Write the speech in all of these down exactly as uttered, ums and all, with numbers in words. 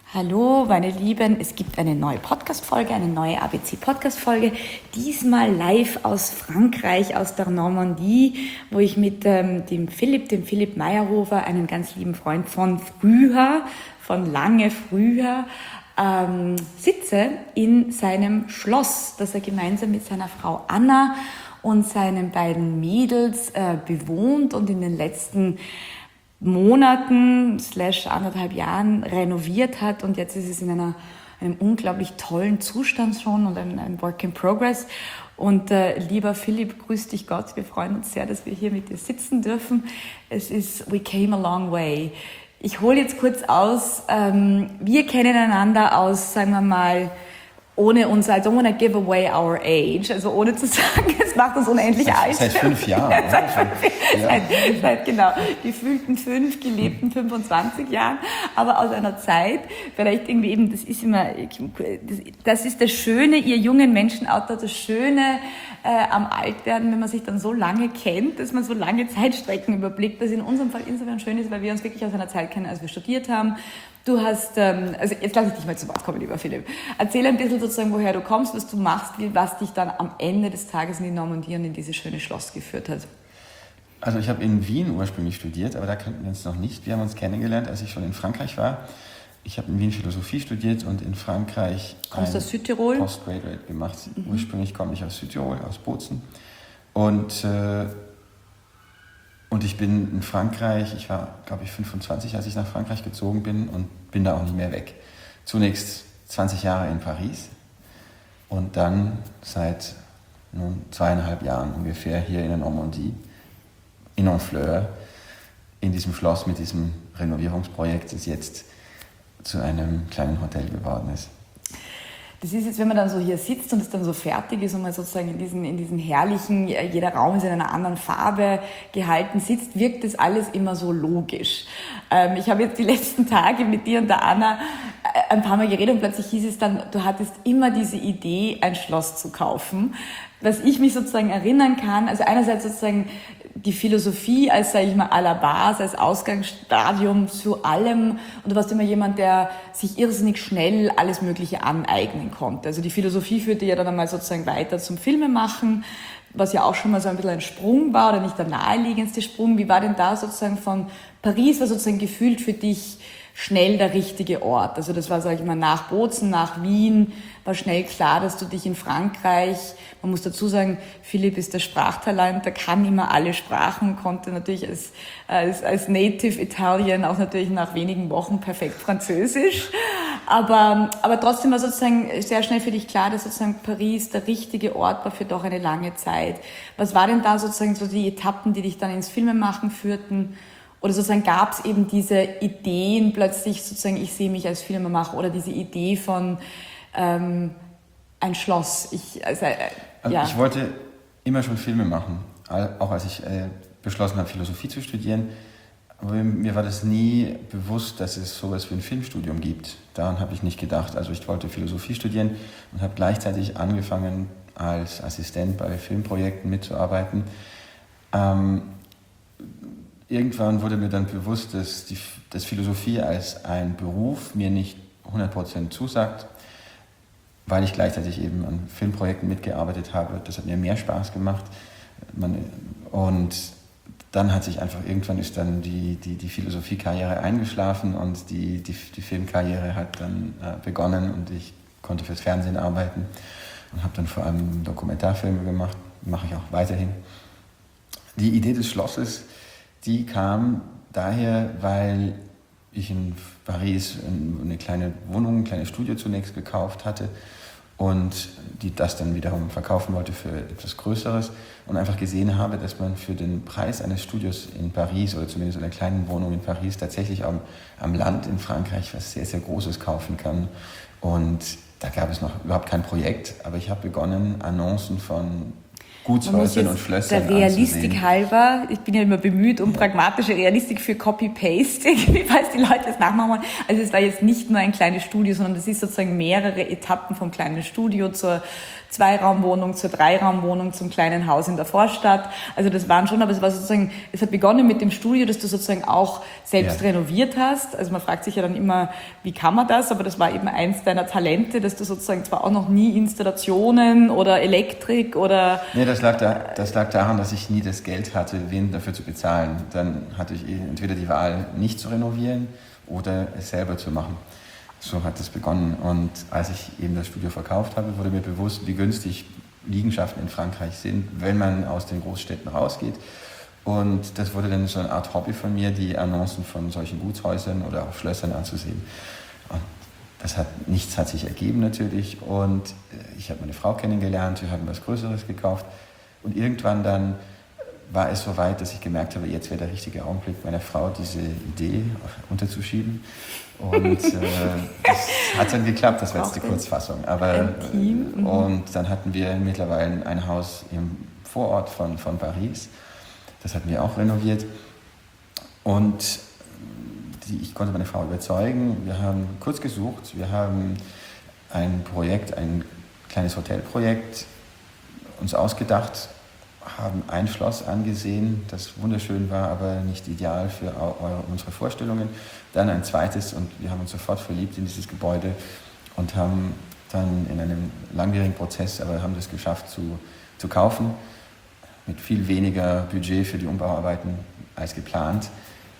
Hallo, meine Lieben, es gibt eine neue Podcast-Folge, eine neue A B C-Podcast-Folge, diesmal live aus Frankreich, aus der Normandie, wo ich mit ähm, dem Philipp, dem Philipp Meyerhofer, einen ganz lieben Freund von früher, von lange früher, ähm, sitze in seinem Schloss, das er gemeinsam mit seiner Frau Anna und seinen beiden Mädels äh, bewohnt und in den letzten Monaten slash anderthalb Jahren renoviert hat, und jetzt ist es in einer, einem unglaublich tollen Zustand schon und ein, ein Work in Progress. Und äh, lieber Philipp, grüß dich Gott, wir freuen uns sehr, dass wir hier mit dir sitzen dürfen. Es ist, we came a long way. Ich hole jetzt kurz aus, ähm, wir kennen einander aus, sagen wir mal, ohne uns, I don't want to give away our age, also ohne zu sagen, es macht uns unendlich alt. Seit fünf Jahren. seit, fünf, ja. seit, seit genau, gefühlten fünf, gelebten fünfundzwanzig Jahren, aber aus einer Zeit, vielleicht irgendwie eben, das ist immer, das ist das Schöne, ihr jungen Menschen, auch das Schöne äh, am Altwerden, wenn man sich dann so lange kennt, dass man so lange Zeitstrecken überblickt, das in unserem Fall insofern schön ist, weil wir uns wirklich aus einer Zeit kennen, als wir studiert haben. Du hast, ähm, also jetzt lasse ich dich mal zu Wort kommen, lieber Philipp. Erzähl ein bisschen sozusagen, woher du kommst, was du machst, was dich dann am Ende des Tages in die Normandie und in dieses schöne Schloss geführt hat. Also ich habe in Wien ursprünglich studiert, aber da kannten wir uns noch nicht. Wir haben uns kennengelernt, als ich schon in Frankreich war. Ich habe in Wien Philosophie studiert und in Frankreich Kommst du aus Südtirol? Postgraduate gemacht. Mhm. Ursprünglich komme ich aus Südtirol, aus Bozen. Und, äh, und ich bin in Frankreich, ich war, glaube ich, fünfundzwanzig, als ich nach Frankreich gezogen bin, und bin da auch nicht mehr weg. Zunächst zwanzig Jahre in Paris und dann seit nun zweieinhalb Jahren ungefähr hier in der Normandie, in Honfleur, in diesem Schloss mit diesem Renovierungsprojekt, das jetzt zu einem kleinen Hotel geworden ist. Das ist jetzt, wenn man dann so hier sitzt und es dann so fertig ist und man sozusagen in diesen, in diesen herrlichen, jeder Raum ist in einer anderen Farbe gehalten sitzt, wirkt das alles immer so logisch. Ähm, ich habe jetzt die letzten Tage mit dir und der Anna ein paar Mal geredet und plötzlich hieß es dann, du hattest immer diese Idee, ein Schloss zu kaufen. Was ich mich sozusagen erinnern kann, also einerseits sozusagen die Philosophie als, sage ich mal, à la base, als Ausgangsstadium zu allem. Und du warst immer jemand, der sich irrsinnig schnell alles Mögliche aneignen konnte. Also die Philosophie führte ja dann einmal sozusagen weiter zum Filmemachen, was ja auch schon mal so ein bisschen ein Sprung war oder nicht der naheliegendste Sprung. Wie war denn da sozusagen von Paris, war sozusagen gefühlt für dich schnell der richtige Ort? Also das war, sage ich mal, nach Bozen, nach Wien, war schnell klar, dass du dich in Frankreich, man muss dazu sagen, Philipp ist der Sprachtalent, der kann immer alle Sprachen, konnte natürlich als, als, als Native Italien auch natürlich nach wenigen Wochen perfekt Französisch. Aber, aber trotzdem war sozusagen sehr schnell für dich klar, dass sozusagen Paris der richtige Ort war für doch eine lange Zeit. Was war denn da sozusagen so die Etappen, die dich dann ins Filmemachen führten? Oder sozusagen gab es eben diese Ideen plötzlich, sozusagen, ich sehe mich als Filmemacher, oder diese Idee von ähm, ein Schloss. Ich, also, äh, also ja. ich wollte immer schon Filme machen, auch als ich äh, beschlossen habe, Philosophie zu studieren. Aber mir war das nie bewusst, dass es sowas wie ein Filmstudium gibt. Daran habe ich nicht gedacht. Also ich wollte Philosophie studieren und habe gleichzeitig angefangen, als Assistent bei Filmprojekten mitzuarbeiten. Ähm, Irgendwann wurde mir dann bewusst, dass, die, dass Philosophie als ein Beruf mir nicht hundert Prozent zusagt, weil ich gleichzeitig eben an Filmprojekten mitgearbeitet habe. Das hat mir mehr Spaß gemacht. Man, und dann hat sich einfach, irgendwann ist dann die, die, die Philosophiekarriere eingeschlafen und die, die, die Filmkarriere hat dann äh, begonnen, und ich konnte fürs Fernsehen arbeiten und habe dann vor allem Dokumentarfilme gemacht, mache ich auch weiterhin. Die Idee des Schlosses, die kam daher, weil ich in Paris eine kleine Wohnung, ein kleines Studio zunächst gekauft hatte und die das dann wiederum verkaufen wollte für etwas Größeres und einfach gesehen habe, dass man für den Preis eines Studios in Paris oder zumindest einer kleinen Wohnung in Paris tatsächlich am, am Land in Frankreich was sehr, sehr Großes kaufen kann. Und da gab es noch überhaupt kein Projekt, aber ich habe begonnen, Annoncen von Gutshäusern und Schlössern der Realistik anzusehen. halber, ich bin ja immer bemüht um pragmatische Realistik für Copy-Paste, falls die Leute es nachmachen wollen. Also es war jetzt nicht nur ein kleines Studio, sondern es ist sozusagen mehrere Etappen vom kleinen Studio zur Zweiraumwohnung, zur Dreiraumwohnung, zum kleinen Haus in der Vorstadt. Also das waren schon, aber es war sozusagen, es hat begonnen mit dem Studio, das du sozusagen auch selbst ja. renoviert hast. Also man fragt sich ja dann immer, wie kann man das? Aber das war eben eins deiner Talente, dass du sozusagen zwar auch noch nie Installationen oder Elektrik oder... Nee, das lag, da, das lag daran, dass ich nie das Geld hatte, wen dafür zu bezahlen. Dann hatte ich entweder die Wahl, nicht zu renovieren oder es selber zu machen. So hat es begonnen. Und als ich eben das Studio verkauft habe, wurde mir bewusst, wie günstig Liegenschaften in Frankreich sind, wenn man aus den Großstädten rausgeht. Und das wurde dann so eine Art Hobby von mir, die Annoncen von solchen Gutshäusern oder auch Schlössern anzusehen. Und das hat, nichts hat sich ergeben natürlich. Und ich habe meine Frau kennengelernt, wir haben was Größeres gekauft. Und irgendwann dann war es so weit, dass ich gemerkt habe, jetzt wäre der richtige Augenblick, meiner Frau diese Idee unterzuschieben. Und äh, das hat dann geklappt, das war jetzt die Kurzfassung. Aber, äh, und dann hatten wir mittlerweile ein Haus im Vorort von, von Paris. Das hatten wir auch renoviert. Und die, ich konnte meine Frau überzeugen. Wir haben kurz gesucht. Wir haben ein Projekt, ein kleines Hotelprojekt uns ausgedacht, haben ein Schloss angesehen, das wunderschön war, aber nicht ideal für eure, unsere Vorstellungen. Dann ein zweites und wir haben uns sofort verliebt in dieses Gebäude und haben dann in einem langwierigen Prozess, aber haben das geschafft zu, zu kaufen, mit viel weniger Budget für die Umbauarbeiten als geplant.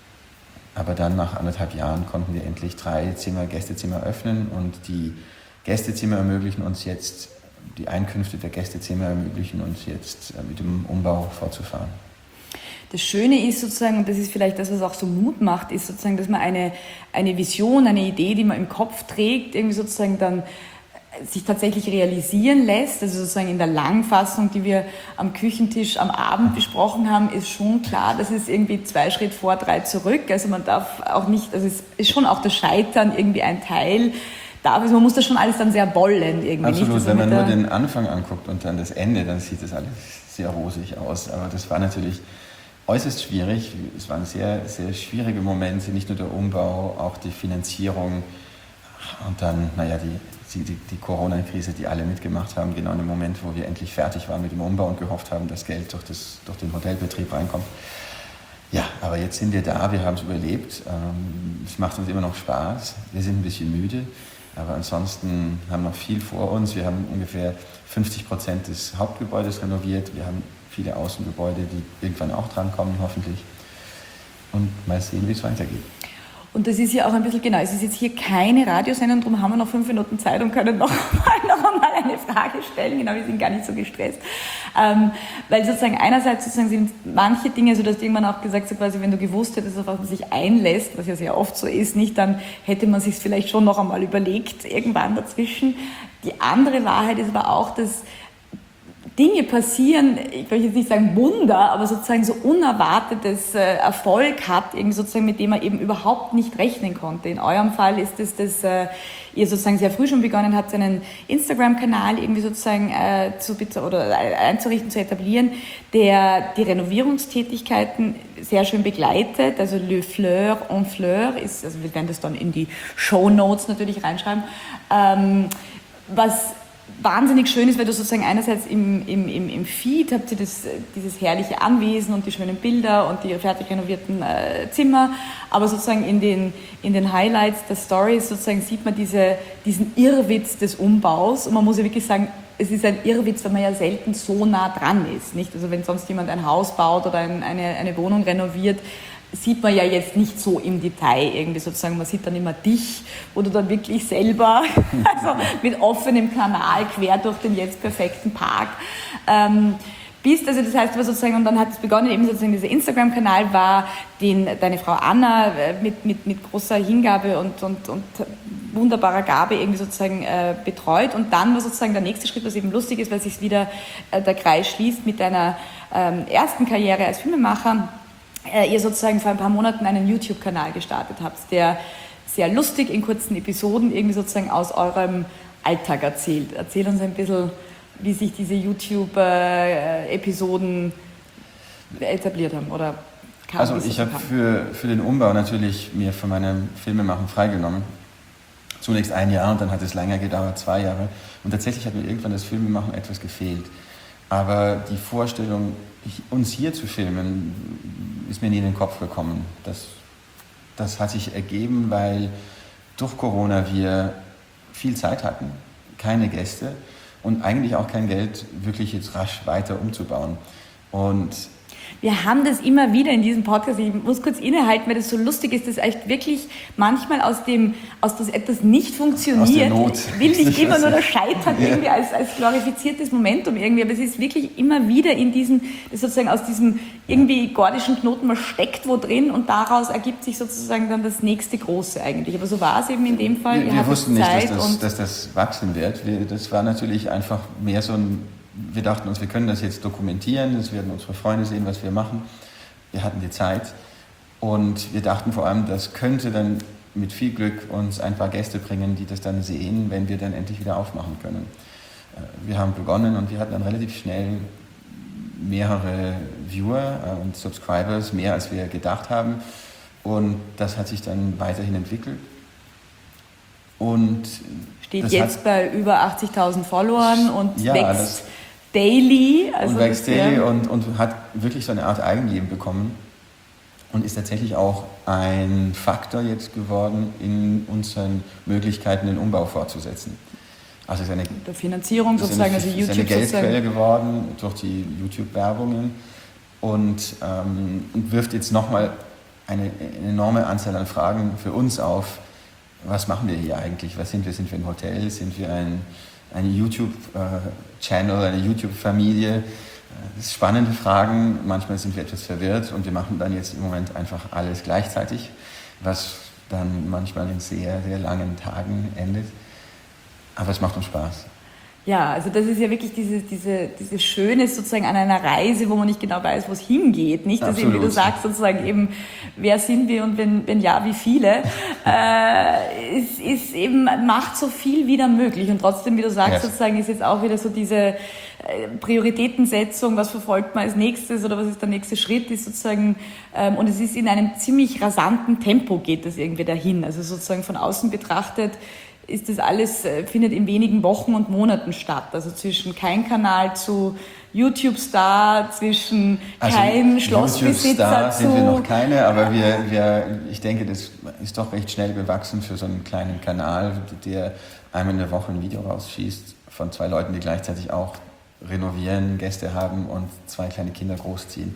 Aber dann nach anderthalb Jahren konnten wir endlich drei Zimmer, Gästezimmer öffnen und die Gästezimmer ermöglichen uns jetzt, die Einkünfte der Gästezimmer ermöglichen uns jetzt mit dem Umbau fortzufahren. Das Schöne ist sozusagen, und das ist vielleicht das, was auch so Mut macht, ist sozusagen, dass man eine, eine Vision, eine Idee, die man im Kopf trägt, irgendwie sozusagen dann sich tatsächlich realisieren lässt. Also sozusagen in der Langfassung, die wir am Küchentisch am Abend besprochen haben, ist schon klar, dass es irgendwie zwei Schritt vor, drei zurück. Also man darf auch nicht, also es ist schon auch das Scheitern irgendwie ein Teil. Also man muss das schon alles dann sehr wollen irgendwie. Absolut, nicht, wenn man nur den Anfang anguckt und dann das Ende, dann sieht das alles sehr rosig aus. Aber das war natürlich äußerst schwierig. Es waren sehr, sehr schwierige Momente, nicht nur der Umbau, auch die Finanzierung und dann, naja, die, die, die Corona-Krise, die alle mitgemacht haben, genau in dem Moment, wo wir endlich fertig waren mit dem Umbau und gehofft haben, dass Geld durch, das, durch den Hotelbetrieb reinkommt. Ja, aber jetzt sind wir da, wir haben es überlebt. Es macht uns immer noch Spaß. Wir sind ein bisschen müde. Aber ansonsten haben wir noch viel vor uns. Wir haben ungefähr fünfzig Prozent des Hauptgebäudes renoviert. Wir haben viele Außengebäude, die irgendwann auch drankommen, hoffentlich. Und mal sehen, wie es weitergeht. Und das ist ja auch ein bisschen, genau, es ist jetzt hier keine Radiosendung, darum haben wir noch fünf Minuten Zeit und können noch mal, noch mal eine Frage stellen. Genau, wir sind gar nicht so gestresst. Ähm, weil sozusagen einerseits sozusagen sind manche Dinge, so dass du irgendwann auch gesagt hast, quasi, wenn du gewusst hättest, auf was man sich einlässt, was ja sehr oft so ist, nicht, dann hätte man sich vielleicht schon noch einmal überlegt, irgendwann dazwischen. Die andere Wahrheit ist aber auch, dass Dinge passieren, ich will jetzt nicht sagen Wunder, aber sozusagen so unerwartetes äh, Erfolg hat, irgendwie sozusagen, mit dem man eben überhaupt nicht rechnen konnte. In eurem Fall ist es, dass äh, ihr sozusagen sehr früh schon begonnen habt, einen Instagram-Kanal irgendwie sozusagen äh, zu oder einzurichten, zu etablieren, der die Renovierungstätigkeiten sehr schön begleitet. Also Le Fleur en Fleur ist, also wir werden das dann in die Shownotes natürlich reinschreiben, ähm, was wahnsinnig schön ist, weil du sozusagen einerseits im, im, im, im Feed habt ihr das, dieses herrliche Anwesen und die schönen Bilder und die fertig renovierten äh, Zimmer, aber sozusagen in den, in den Highlights der Stories sozusagen sieht man diese, diesen Irrwitz des Umbaus und man muss ja wirklich sagen, es ist ein Irrwitz, weil man ja selten so nah dran ist, nicht? Also wenn sonst jemand ein Haus baut oder ein, eine, eine Wohnung renoviert, sieht man ja jetzt nicht so im Detail irgendwie sozusagen, man sieht dann immer dich, wo du dann wirklich selber, also mit offenem Kanal quer durch den jetzt perfekten Park ähm, bist. Also das heißt aber sozusagen, und dann hat es begonnen, eben sozusagen dieser Instagram-Kanal war, den deine Frau Anna mit, mit, mit großer Hingabe und, und, und wunderbarer Gabe irgendwie sozusagen äh, betreut und dann war sozusagen der nächste Schritt, was eben lustig ist, weil sich wieder äh, der Kreis schließt mit deiner ähm, ersten Karriere als Filmemacher, ihr sozusagen vor ein paar Monaten einen YouTube-Kanal gestartet habt, der sehr lustig in kurzen Episoden irgendwie sozusagen aus eurem Alltag erzählt. Erzähl uns ein bisschen wie sich diese YouTube-Episoden etabliert haben? Oder also ich habe für, für den Umbau natürlich mir von meinem Filmemachen freigenommen. Zunächst ein Jahr und dann hat es länger gedauert, zwei Jahre. Und tatsächlich hat mir irgendwann das Filmemachen etwas gefehlt. Aber die Vorstellung, uns hier zu filmen, ist mir nie in den Kopf gekommen. Das, das hat sich ergeben, weil durch Corona wir viel Zeit hatten, keine Gäste und eigentlich auch kein Geld, wirklich jetzt rasch weiter umzubauen. Und wir haben das immer wieder in diesem Podcast, ich muss kurz innehalten, weil das so lustig ist, dass echt wirklich manchmal aus dem, aus das etwas nicht funktioniert, aus der Not. Will nicht immer nur das Scheitern ja. irgendwie als, als glorifiziertes Momentum irgendwie, aber es ist wirklich immer wieder in diesen, sozusagen aus diesem irgendwie gordischen Knoten, man steckt wo drin und daraus ergibt sich sozusagen dann das nächste Große eigentlich. Aber so war es eben in dem Fall. Wir, wir wussten nicht, dass das, dass das wachsen wird. Wir, das war natürlich einfach mehr so ein Wir dachten uns, wir können das jetzt dokumentieren, das werden unsere Freunde sehen, was wir machen. Wir hatten die Zeit und wir dachten vor allem, das könnte dann mit viel Glück uns ein paar Gäste bringen, die das dann sehen, wenn wir dann endlich wieder aufmachen können. Wir haben begonnen und wir hatten dann relativ schnell mehrere Viewer und Subscribers, mehr als wir gedacht haben. Und das hat sich dann weiterhin entwickelt. Und steht jetzt hat, bei über achtzigtausend Followern und ja, wächst das, daily. Also und wächst daily und, und hat wirklich so eine Art Eigenleben bekommen und ist tatsächlich auch ein Faktor jetzt geworden in unseren Möglichkeiten, den Umbau fortzusetzen. Also ist eine, der Finanzierung sozusagen, eine, also YouTube ist eine Geldquelle geworden durch die YouTube-Werbungen und, ähm, und wirft jetzt nochmal eine, eine enorme Anzahl an Fragen für uns auf. Was machen wir hier eigentlich? Was sind wir? Sind wir ein Hotel? Sind wir ein, eine YouTube-Channel, eine YouTube-Familie? Das sind spannende Fragen. Manchmal sind wir etwas verwirrt und wir machen dann jetzt im Moment einfach alles gleichzeitig, was dann manchmal in sehr, sehr langen Tagen endet. Aber es macht uns Spaß. Ja, also das ist ja wirklich diese, diese, diese Schöne sozusagen an einer Reise, wo man nicht genau weiß, wo es hingeht. Nicht, dass eben, wie du sagst, sozusagen eben, wer sind wir und wenn, wenn ja, wie viele. äh, es ist eben, macht so viel wieder möglich. Und trotzdem, wie du sagst, ja. sozusagen ist jetzt auch wieder so diese äh, Prioritätensetzung, was verfolgt man als nächstes oder was ist der nächste Schritt, ist sozusagen, ähm, und es ist in einem ziemlich rasanten Tempo geht das irgendwie dahin. Also sozusagen von außen betrachtet, ist das alles, findet in wenigen Wochen und Monaten statt. Also zwischen kein Kanal zu YouTube-Star, zwischen also kein Schlossbesitzer zu... sind wir noch keine, aber wir, wir, ich denke, das ist doch recht schnell gewachsen für so einen kleinen Kanal, der einmal in der Woche ein Video rausschießt von zwei Leuten, die gleichzeitig auch renovieren, Gäste haben und zwei kleine Kinder großziehen.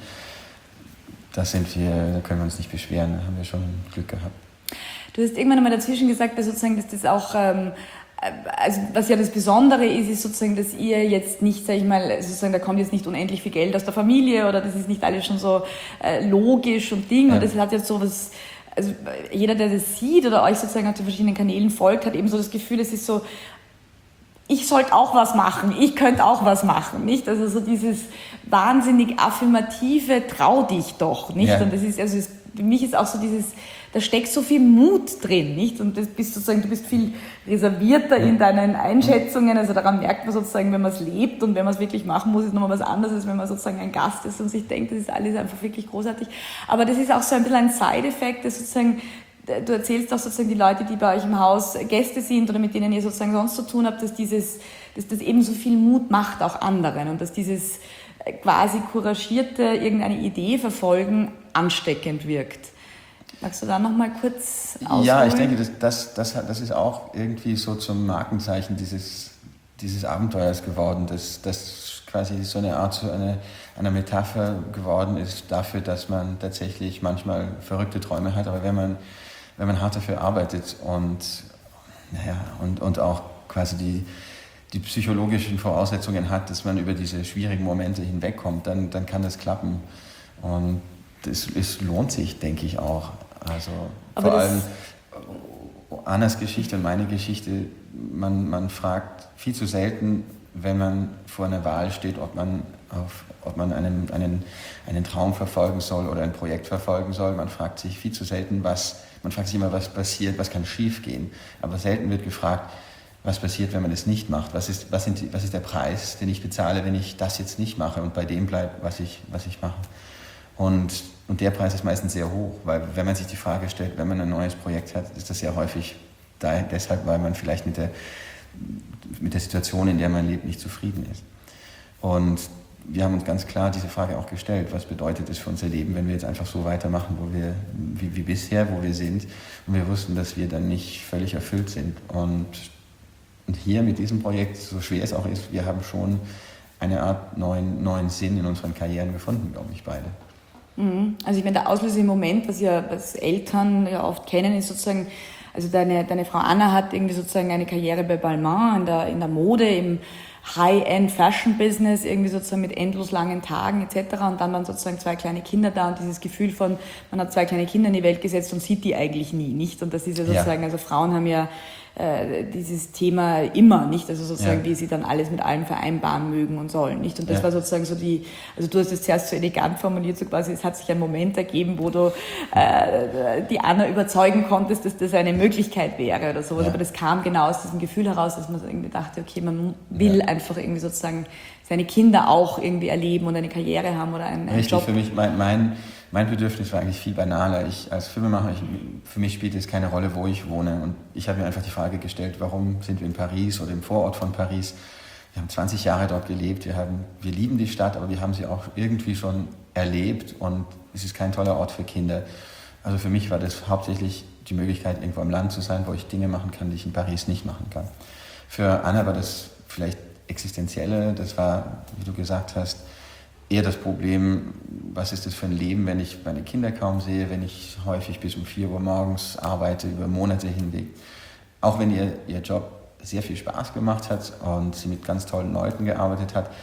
Da sind wir, da können wir uns nicht beschweren, da haben wir schon Glück gehabt. Du hast irgendwann einmal dazwischen gesagt, dass sozusagen, dass das auch, ähm, also was ja das Besondere ist, ist sozusagen, dass ihr jetzt nicht, sag ich mal, sozusagen, da kommt jetzt nicht unendlich viel Geld aus der Familie oder das ist nicht alles schon so äh, logisch und Ding ja. Und das hat jetzt so was, also jeder, der das sieht oder euch sozusagen auf den verschiedenen Kanälen folgt, hat eben so das Gefühl, es ist so, ich sollte auch was machen, ich könnte auch was machen, nicht? Also so dieses wahnsinnig affirmative, trau dich doch, nicht? Ja. Und das ist, also es, für mich ist auch so dieses, da steckt so viel Mut drin, nicht? Und das bist sozusagen, du bist viel reservierter in deinen Einschätzungen, also daran merkt man sozusagen, wenn man es lebt und wenn man es wirklich machen muss, ist nochmal was anderes, als wenn man sozusagen ein Gast ist und sich denkt, das ist alles einfach wirklich großartig. Aber das ist auch so ein bisschen ein Side-Effekt, dass sozusagen, du erzählst auch sozusagen die Leute, die bei euch im Haus Gäste sind oder mit denen ihr sozusagen sonst zu tun habt, dass dieses, dass das eben so viel Mut macht auch anderen und dass dieses quasi couragierte irgendeine Idee verfolgen ansteckend wirkt. Magst du da noch mal kurz ausholen? Ja, ich denke, das, das, das, das ist auch irgendwie so zum Markenzeichen dieses, dieses Abenteuers geworden, dass das quasi so eine Art, so eine, eine Metapher geworden ist dafür, dass man tatsächlich manchmal verrückte Träume hat, aber wenn man, wenn man hart dafür arbeitet und, naja, und, und auch quasi die, die psychologischen Voraussetzungen hat, dass man über diese schwierigen Momente hinwegkommt, dann, dann kann das klappen. Und das, es lohnt sich, denke ich auch. Also aber vor allem Annas Geschichte und meine Geschichte, man, man fragt viel zu selten, wenn man vor einer Wahl steht, ob man, auf, ob man einen, einen, einen Traum verfolgen soll oder ein Projekt verfolgen soll. Man fragt sich viel zu selten, was, man fragt sich immer, was passiert, was kann schief gehen. Aber selten wird gefragt, was passiert, wenn man das nicht macht? Was ist, was, sind die, was ist der Preis, den ich bezahle, wenn ich das jetzt nicht mache und bei dem bleibe, was ich, was ich mache? Und, und der Preis ist meistens sehr hoch, weil wenn man sich die Frage stellt, wenn man ein neues Projekt hat, ist das sehr häufig da, deshalb, weil man vielleicht mit der, mit der Situation, in der man lebt, nicht zufrieden ist. Und wir haben uns ganz klar diese Frage auch gestellt, was bedeutet es für unser Leben, wenn wir jetzt einfach so weitermachen, wo wir, wie, wie bisher, wo wir sind. Und wir wussten, dass wir dann nicht völlig erfüllt sind. Und Und hier mit diesem Projekt, so schwer es auch ist, wir haben schon eine Art neuen, neuen Sinn in unseren Karrieren gefunden, glaube ich, beide. Also ich meine, der Auslöser im Moment, was ja was Eltern ja oft kennen, ist sozusagen, also deine, deine Frau Anna hat irgendwie sozusagen eine Karriere bei Balmain in der, in der Mode, im High-End-Fashion-Business, irgendwie sozusagen mit endlos langen Tagen et cetera. Und dann waren sozusagen zwei kleine Kinder da und dieses Gefühl von, man hat zwei kleine Kinder in die Welt gesetzt und sieht die eigentlich nie, nicht? Und das ist ja sozusagen, ja. Also Frauen haben ja äh, dieses Thema immer, nicht? Also sozusagen, ja. Wie sie dann alles mit allem vereinbaren mögen und sollen, nicht? Und das ja. war sozusagen so die, also du hast es zuerst so elegant formuliert, so quasi, es hat sich ein Moment ergeben, wo du äh, die Anna überzeugen konntest, dass das eine Möglichkeit wäre oder sowas. Ja. Aber das kam genau aus diesem Gefühl heraus, dass man so irgendwie dachte, okay, man will ja. einfach irgendwie sozusagen seine Kinder auch irgendwie erleben und eine Karriere haben oder einen, einen Richtig, Job. Für mich, mein, mein, mein Bedürfnis war eigentlich viel banaler. Ich als Filmemacher, ich, für mich spielt es keine Rolle, wo ich wohne. Und ich habe mir einfach die Frage gestellt, warum sind wir in Paris oder im Vorort von Paris? Wir haben zwanzig Jahre dort gelebt, wir, haben, wir lieben die Stadt, aber wir haben sie auch irgendwie schon erlebt und es ist kein toller Ort für Kinder. Also für mich war das hauptsächlich die Möglichkeit, irgendwo am Land zu sein, wo ich Dinge machen kann, die ich in Paris nicht machen kann. Für Anna war das vielleicht existenzielle, das war, wie du gesagt hast, eher das Problem, was ist das für ein Leben, wenn ich meine Kinder kaum sehe, wenn ich häufig bis um vier Uhr morgens arbeite, über Monate hinweg. Auch wenn ihr, ihr Job sehr viel Spaß gemacht hat und sie mit ganz tollen Leuten gearbeitet hat,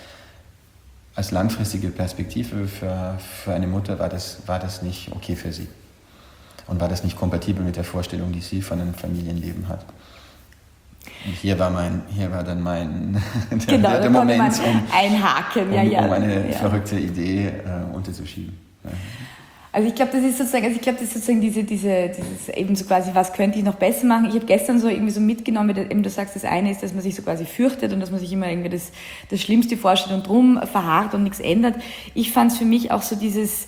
als langfristige Perspektive für, für eine Mutter war das, war das nicht okay für sie. Und war das nicht kompatibel mit der Vorstellung, die sie von einem Familienleben hat. Und hier war mein, hier war dann mein der, genau, der, der Moment, um, einhaken, ja, um, ja, um eine ja. verrückte Idee äh, unterzuschieben. Ja. Also ich glaube, das ist sozusagen, also ich glaube, das ist sozusagen diese, diese, dieses eben so quasi, was könnte ich noch besser machen? Ich habe gestern so irgendwie so mitgenommen, eben du sagst, das eine ist, dass man sich so quasi fürchtet und dass man sich immer irgendwie das, das Schlimmste vorstellt und drum verharrt und nichts ändert. Ich fand es für mich auch so dieses,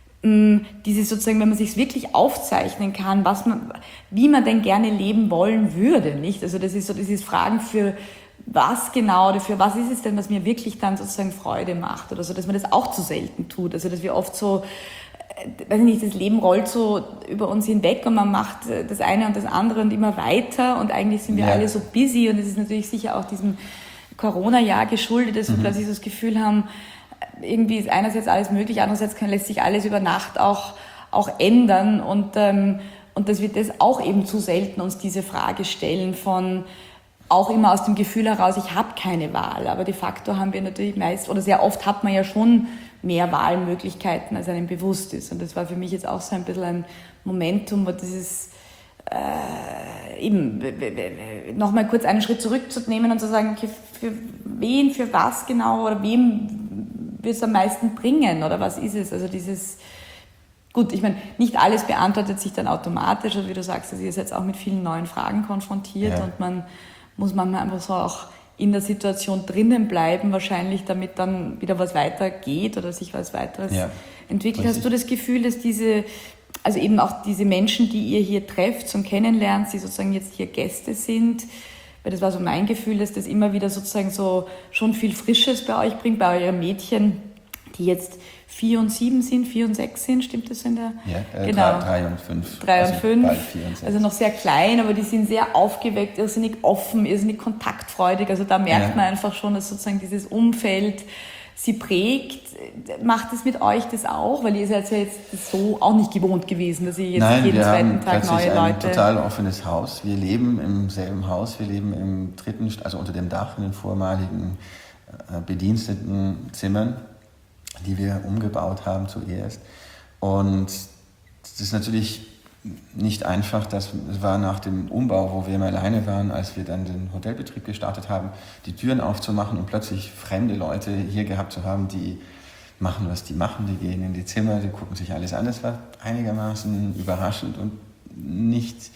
dieses sozusagen, wenn man sich wirklich aufzeichnen kann, was man, wie man denn gerne leben wollen würde, nicht? Also das ist so dieses Fragen für was genau oder für was ist es denn, was mir wirklich dann sozusagen Freude macht oder so, dass man das auch zu selten tut. Also dass wir oft so, weiß ich nicht, das Leben rollt so über uns hinweg und man macht das eine und das andere und immer weiter und eigentlich sind wir ja. alle so busy und es ist natürlich sicher auch diesem Corona-Jahr geschuldet, dass mhm. wir plötzlich so das Gefühl haben, irgendwie ist einerseits alles möglich, andererseits kann, lässt sich alles über Nacht auch, auch ändern und, ähm, und dass wir das auch eben zu selten uns diese Frage stellen von auch immer aus dem Gefühl heraus, ich habe keine Wahl, aber de facto haben wir natürlich meist, oder sehr oft hat man ja schon mehr Wahlmöglichkeiten, als einem bewusst ist und das war für mich jetzt auch so ein bisschen ein Momentum, wo dieses äh, eben nochmal kurz einen Schritt zurückzunehmen und zu sagen, okay, für wen, für was genau oder wem wird es am meisten bringen oder was ist es? Also dieses, gut, ich meine, nicht alles beantwortet sich dann automatisch, also wie du sagst, also ihr seid jetzt auch mit vielen neuen Fragen konfrontiert ja. und man muss manchmal einfach so auch in der Situation drinnen bleiben, wahrscheinlich, damit dann wieder was weitergeht oder sich was weiteres ja. entwickelt. Hast du das Gefühl, dass diese, also eben auch diese Menschen, die ihr hier trefft zum Kennenlernen, die sozusagen jetzt hier Gäste sind, weil das war so mein Gefühl, dass das immer wieder sozusagen so schon viel Frisches bei euch bringt, bei euren Mädchen, die jetzt vier und sieben sind, vier und sechs sind, stimmt das in der? Ja, äh, genau. drei, drei und fünf. Drei also und fünf, bald vier und sechs. Also noch sehr klein, aber die sind sehr aufgeweckt, irrsinnig offen, irrsinnig kontaktfreudig, also da merkt ja. man einfach schon, dass sozusagen dieses Umfeld sie prägt. Macht es mit euch das auch? Weil ihr seid ja jetzt so auch nicht gewohnt gewesen, dass ihr jetzt Nein, jeden wir zweiten haben Tag neue ein Leute... ein total offenes Haus. Wir leben im selben Haus, wir leben im dritten, also unter dem Dach in den vormaligen äh, bediensteten Zimmern, die wir umgebaut haben zuerst. Und es ist natürlich nicht einfach, das war nach dem Umbau, wo wir immer alleine waren, als wir dann den Hotelbetrieb gestartet haben, die Türen aufzumachen und plötzlich fremde Leute hier gehabt zu haben, die machen, was die machen, die gehen in die Zimmer, die gucken sich alles an. Das war einigermaßen überraschend und nicht,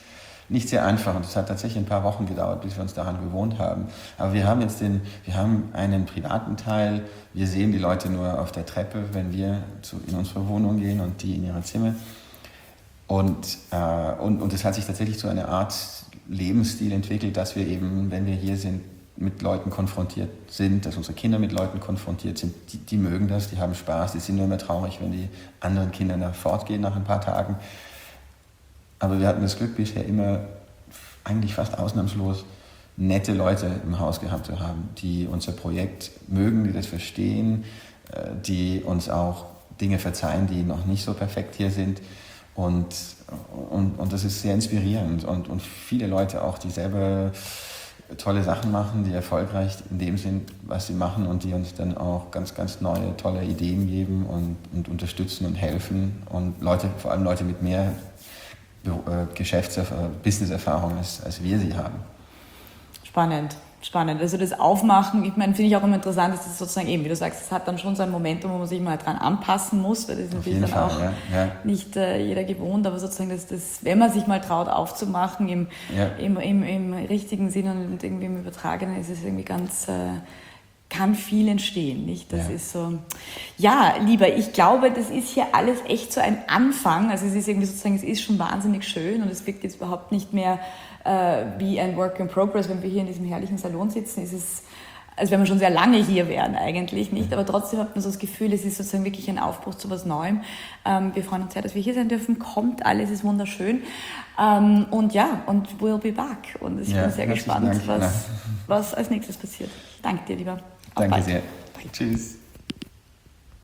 nicht sehr einfach und es hat tatsächlich ein paar Wochen gedauert, bis wir uns daran gewohnt haben. Aber wir haben jetzt den, wir haben einen privaten Teil, wir sehen die Leute nur auf der Treppe, wenn wir zu, in unsere Wohnung gehen und die in ihre Zimmer. Und, äh, und, und es hat sich tatsächlich zu einer Art Lebensstil entwickelt, dass wir eben, wenn wir hier sind, mit Leuten konfrontiert sind, dass unsere Kinder mit Leuten konfrontiert sind, die, die mögen das, die haben Spaß, die sind nur immer traurig, wenn die anderen Kinder nach fortgehen nach ein paar Tagen. Aber wir hatten das Glück, bisher immer eigentlich fast ausnahmslos nette Leute im Haus gehabt zu haben, die unser Projekt mögen, die das verstehen, die uns auch Dinge verzeihen, die noch nicht so perfekt hier sind. Und, und, und das ist sehr inspirierend. Und, und viele Leute auch, die selber tolle Sachen machen, die erfolgreich in dem sind, was sie machen und die uns dann auch ganz, ganz neue, tolle Ideen geben und, und unterstützen und helfen. Und Leute, vor allem Leute mit mehr Geschäftserfahrung, Businesserfahrung, als, als wir sie haben. Spannend, spannend. Also das Aufmachen, ich meine, finde ich auch immer interessant, dass das sozusagen eben, wie du sagst, es hat dann schon so ein Momentum, wo man sich mal dran anpassen muss, weil das ist natürlich dann Fall, auch ja, ja. nicht äh, jeder gewohnt, aber sozusagen, dass das, wenn man sich mal traut aufzumachen im, ja. im, im, im richtigen Sinn und irgendwie im Übertragenen, ist es irgendwie ganz... Äh, kann viel entstehen, nicht? Das ja. ist so, ja, lieber, ich glaube, das ist hier alles echt so ein Anfang, also es ist irgendwie sozusagen, es ist schon wahnsinnig schön und es wirkt jetzt überhaupt nicht mehr äh, wie ein Work in Progress, wenn wir hier in diesem herrlichen Salon sitzen, ist es, als wenn wir schon sehr lange hier wären eigentlich, nicht? Aber trotzdem hat man so das Gefühl, es ist sozusagen wirklich ein Aufbruch zu was Neuem. Ähm, wir freuen uns sehr, dass wir hier sein dürfen, kommt alles, ist wunderschön. Ähm, und ja, und we'll be back. Und ich ja, bin sehr gespannt, was, was als nächstes passiert. Danke dir, lieber. Auf Danke bald. sehr. Bye. Tschüss.